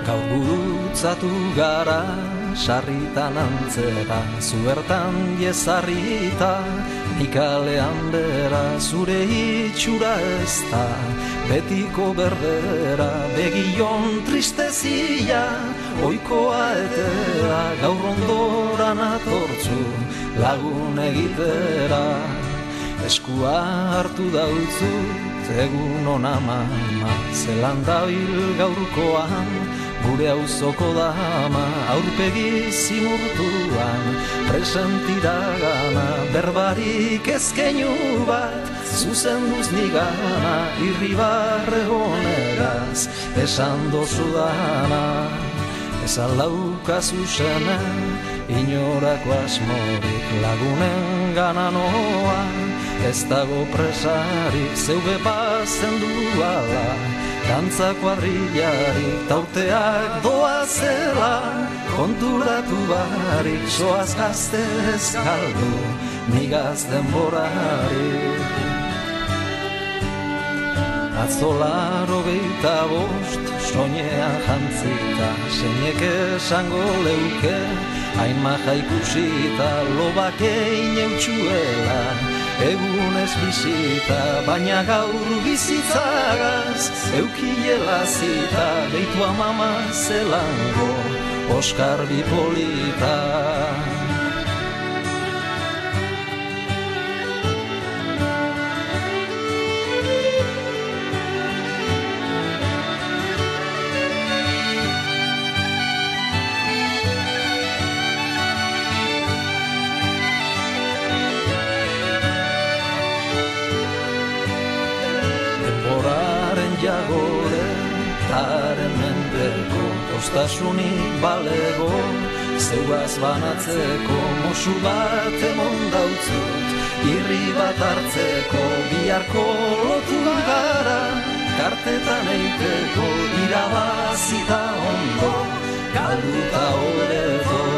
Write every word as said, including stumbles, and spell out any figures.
Gaur gurutzatu gara, sarritan antzera, zuertan jezarrita, nikalean bera, zure itxura ez da, betiko berbera, begion tristezia, oikoa etera, gaur ondoran atortzu, lagun egitera. Eskua hartu dautzut, egun ona mama, zelan dabil gaurkoan, gure auzoko dama, aurpegi zimurtuan, presentira gana, berbarik ezkeinu bat, zuzenduz nigana, irribarre honeraz, esan dozu dana, ezan lauka zuzenen, inorako asmorik lagunen gana noan, ez dago presarik zeube bazen duala, dantza kuadrillarik taurteak doazela, konturatu barik soaz gazte ezkaldu, nigaz denborarik. Atzolaro geita bost, soinean jantzita, seinek esango leuke, hain maja ikusita, lobak egin eutxuela, egunez bizita, baina gaur bizitzagaz, eukiela zita, deitu amama zelango, Oskar bipolita. Jagore, taren mendeko, postasunik balego, zeuaz banatzeko, mosu bat emon dautzut, irri bat hartzeko, biharko lotu gara, kartetan eiteko, irabazita ondo, galduta hobeto.